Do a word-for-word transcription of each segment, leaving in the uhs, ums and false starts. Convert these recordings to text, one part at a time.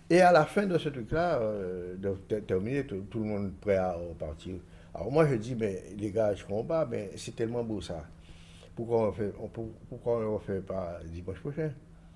Et à la fin de ce truc-là, euh, de, de terminer, tout, tout le monde prêt à repartir. Alors moi, je dis, mais les gars, je comprends pas, mais c'est tellement beau ça. Pourquoi on fait, on, pourquoi on ne le fait pas dimanche prochain?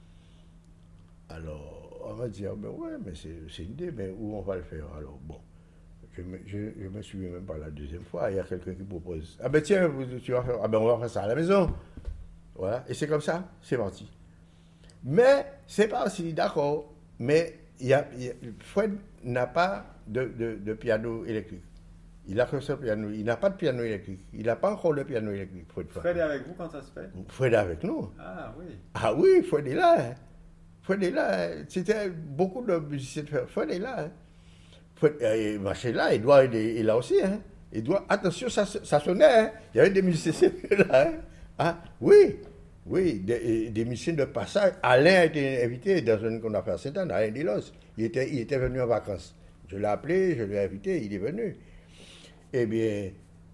Alors, on va dire, ben ouais, mais c'est, c'est une idée, mais où on va le faire? Alors, bon, je me, je, je me souviens même pas la deuxième fois, il y a quelqu'un qui propose, ah ben tiens, tu vas faire, ah ben on va faire ça à la maison. Voilà, et c'est comme ça, c'est parti. Mais, c'est parti, d'accord, mais il y a, il y a, Fred n'a pas de, de, de piano électrique. Il a que ce piano, il n'a pas de piano électrique. Il n'a pas encore le piano électrique, Fred. Fred est avec vous quand ça se fait? Fred est avec nous. Ah oui. Ah oui, Fred est là. Hein. Fred est là. Hein. C'était beaucoup de musiciens de Fred. Fred est là. Hein. Fred, euh, marché là, Edouard il est, est là aussi. Hein. Edouard, attention, ça, ça sonnait. Hein. Il y avait des musiciens là. Hein. Ah oui, oui, des, des musiciens de passage. Alain a été invité dans une qu'on a fait à Saint-Anne, Alain Delos. Il était, il était venu en vacances. Je l'ai appelé, je l'ai invité, il est venu. Eh bien,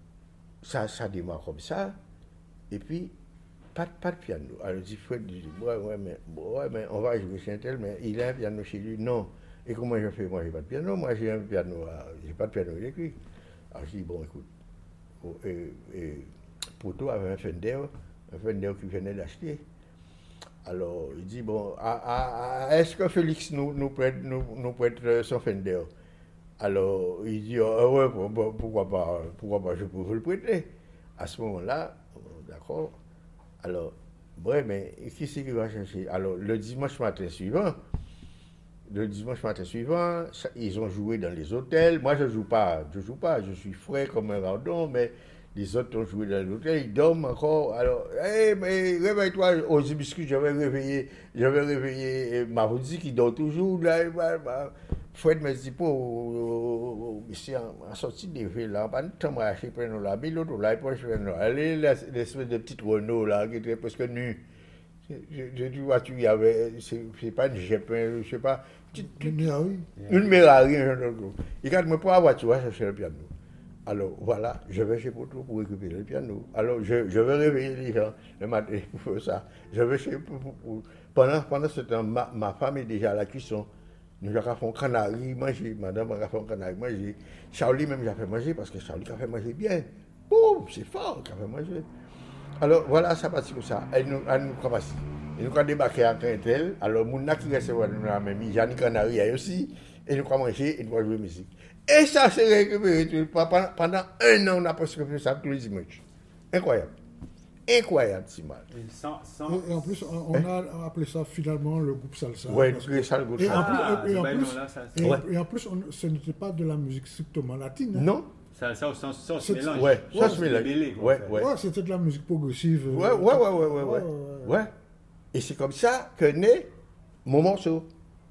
ça, ça démarre comme ça. Et puis, pas, pas de piano. Alors, dit Fred, dit, ouais, ouais, mais, ouais, mais on va jouer chez un tel, mais il a un piano chez lui. Non. Et comment je fais? Moi, j'ai pas de piano. Moi, j'ai un piano, j'ai pas de piano électrique. Alors, je dis, bon, écoute, oh, et, et, Poto avait un Fender, un Fender qu'il venait d'acheter. Alors, il dit, bon, à, à, à, est-ce que Félix nous, nous, prête, nous, nous prête son Fender? Alors, il dit, oh, ouais, bon, pourquoi pas, pourquoi pas, je peux vous le prêter. À ce moment-là, d'accord. Alors, ouais, mais qui c'est qui va chercher? Alors, le dimanche matin suivant, le dimanche matin suivant, ils ont joué dans les hôtels. Moi, je ne joue pas, je joue pas, je suis frais comme un randon, mais les autres ont joué dans les hôtels, ils dorment encore. Alors, hé, hey, mais réveille-toi, aux biscuits, je vais réveiller, je vais réveiller Maroudi qui dort toujours. Là, bah, bah. Fred me dit, pour, ici, en sortie des villes, là, pas de temps à acheter, prenons la bille, l'autre, là, pour acheter, allez, l'espèce de petite Renault, là, qui était presque nue. Je dis, voiture, il y avait, c'est pas une Jeep, je sais pas, une Ferrari. Une Ferrari, il a dit, pour la voiture, je chercher le piano. Alors, voilà, je vais chez Poto pour récupérer le piano. Alors, je, je vais réveiller les gens le matin pour faire ça. Je vais chez, pour, pour, pour, pendant, pendant ce temps, ma, ma femme est déjà à la cuisson. Nous avons fait un canari manger, madame a fait un canari manger. Charlie même a fait manger parce que Charlie a fait manger bien. Boum, c'est fort qu'il a fait manger. Alors voilà, ça passe comme ça. Et nous avons commencé. Et nous avons débarqué à Quintel. Alors, mon qui reste nous avons mis Yannick Canari aussi. Et nous avons mangé et nous avons joué musique. Et ça s'est récupéré. Pendant un an, on a presque fait ça tous les dimanches. Incroyable. Incroyable, c'est mal. Et, sans, sans... et, et en plus, on, on hein? a appelé ça finalement le groupe salsa. Oui, le salsa, le groupe salsa. Ah, et, en plus, et, ouais. et en plus, on, ce n'était pas de la musique strictement latine. Hein? Non. Ça, ça, ça, ça se mélange. Oui, ça se mélange. Ouais, ouais. Ouais, c'était de la musique progressive. Oui, oui, oui, oui, oui. Ouais. Et c'est comme ça que naît mon morceau.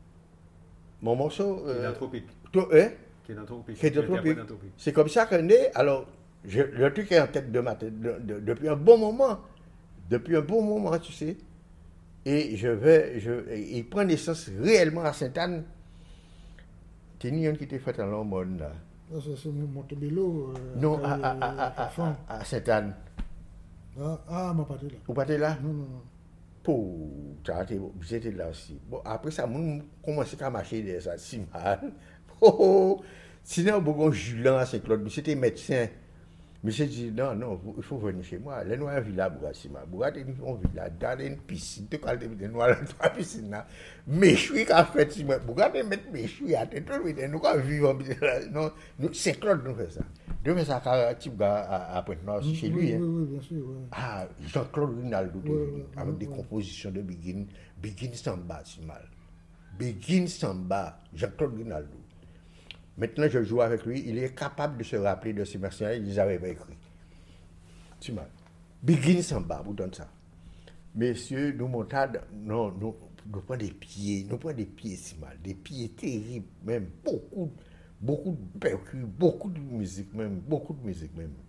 Mon morceau. Qui est dans Tropique. Hein? Qui est dans Tropique. Qui est dans Tropique. C'est comme ça que naît. Alors, je, le truc est en tête de ma tête de, de, depuis un bon moment. Depuis un bon moment, tu sais. Et je vais. Je, il prend naissance réellement à Sainte-Anne. C'est une qui était faite en Lombone, là. Ça, c'est Montebello. Euh, non, à, à, à, à, à, à Sainte-Anne. Ah, ah, ma pâté là. Vous partez là? Non, non, non. Pour. J'étais là aussi. Bon, après ça, on commençait à marcher de ça si mal. Oh, oh. Sinon, beaucoup Julien à Saint-Claude, mais c'était médecin. Mais j'ai dit, non, non, il faut venir chez moi. Les noirs vivent là, Bourgassima. Bourgat est une villa, dans une piscine, tout cas, les noirs dans trois piscines là. Mais je suis qu'à faire, si moi, Bourgat est mettre mes chouilles à tête, nous quand vivons là. Non, Saint-Claude nous fait ça. Nous fait ça à Tibga à Pointe-Noire, chez lui. Oui, oui, bien sûr. Ah, Jean-Claude Rinaldo, avec des compositions de Begin, Begin Samba, si mal. Begin Samba, Jean-Claude Rinaldo. Maintenant, je joue avec lui, il est capable de se rappeler de ces mercenaires, ils avaient écrit. Tu m'as. Begin Samba, vous donne ça. Messieurs, nous montons, non, nous, nous prenons des pieds, nous prenons des pieds si mal, des pieds terribles, même beaucoup, beaucoup de percus, beaucoup de musique, même, beaucoup de musique, même.